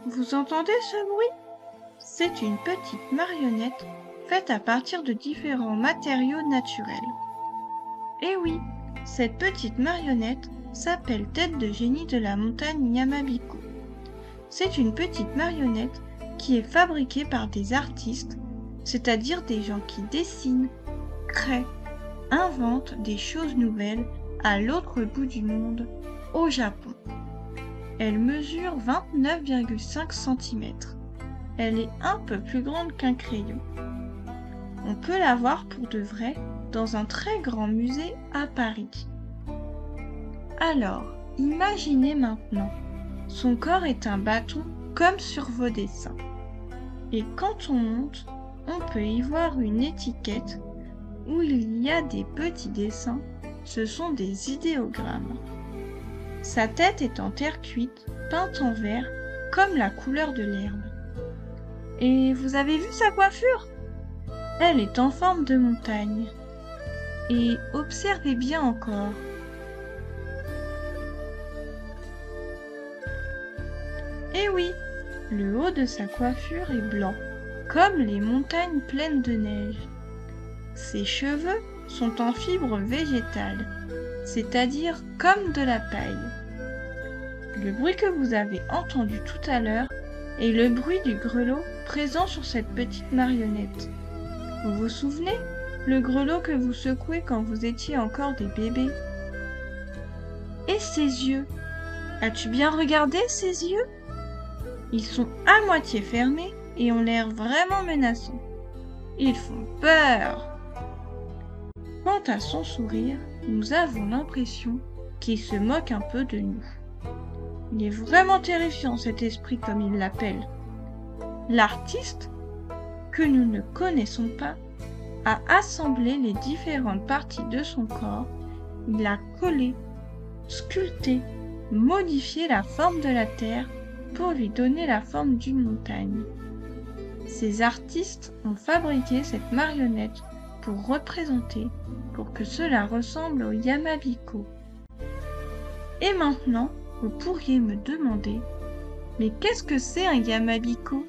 Vous entendez ce bruit? C'est une petite marionnette faite à partir de différents matériaux naturels. Et oui, cette petite marionnette s'appelle Tête de génie de la montagne Yamabiko. C'est une petite marionnette qui est fabriquée par des artistes, c'est-à-dire des gens qui dessinent, créent, inventent des choses nouvelles à l'autre bout du monde, au Japon. Elle mesure 29,5 cm. Elle est un peu plus grande qu'un crayon. On peut la voir pour de vrai dans un très grand musée à Paris. Alors, imaginez maintenant, son corps est un bâton comme sur vos dessins. Et quand on monte, on peut y voir une étiquette où il y a des petits dessins, ce sont des idéogrammes. Sa tête est en terre cuite, peinte en vert, comme la couleur de l'herbe. Et vous avez vu sa coiffure? Elle est en forme de montagne. Et observez bien encore. Et oui, le haut de sa coiffure est blanc, comme les montagnes pleines de neige. Ses cheveux sont en fibres végétales, c'est-à-dire comme de la paille. Le bruit que vous avez entendu tout à l'heure est le bruit du grelot présent sur cette petite marionnette. Vous vous souvenez, le grelot que vous secouez quand vous étiez encore des bébés? Et ses yeux? As-tu bien regardé ses yeux? Ils sont à moitié fermés et ont l'air vraiment menaçants. Ils font peur. Quant à son sourire, nous avons l'impression qu'il se moque un peu de nous. Il est vraiment terrifiant cet esprit comme il l'appelle. L'artiste, que nous ne connaissons pas, a assemblé les différentes parties de son corps, il a collé, sculpté, modifié la forme de la terre pour lui donner la forme d'une montagne. Ces artistes ont fabriqué cette marionnette pour que cela ressemble au Yamabiko. Et maintenant, vous pourriez me demander, mais qu'est-ce que c'est un Yamabiko?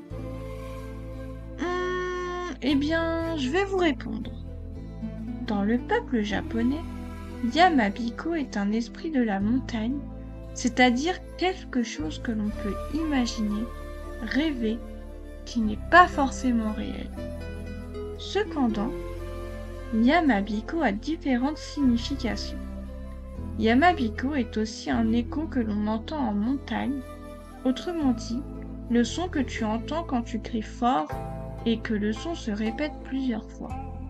Eh bien, je vais vous répondre. Dans le peuple japonais, Yamabiko est un esprit de la montagne, c'est-à-dire quelque chose que l'on peut imaginer, rêver, qui n'est pas forcément réel. Cependant, Yamabiko a différentes significations. Yamabiko est aussi un écho que l'on entend en montagne, autrement dit, le son que tu entends quand tu cries fort et que le son se répète plusieurs fois.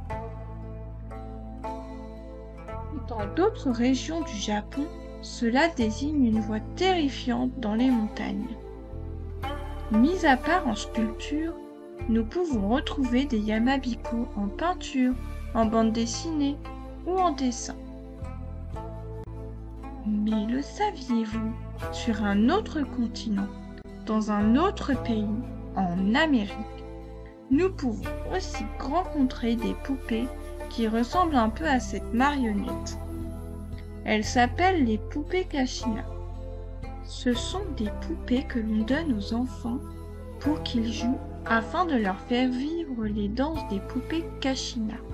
Dans d'autres régions du Japon, cela désigne une voix terrifiante dans les montagnes. Mis à part en sculpture, nous pouvons retrouver des Yamabiko en peinture, en bande dessinée ou en dessin. Mais le saviez-vous, sur un autre continent, dans un autre pays, en Amérique, nous pouvons aussi rencontrer des poupées qui ressemblent un peu à cette marionnette. Elles s'appellent les poupées Kashina. Ce sont des poupées que l'on donne aux enfants pour qu'ils jouent afin de leur faire vivre les danses des poupées Kashina.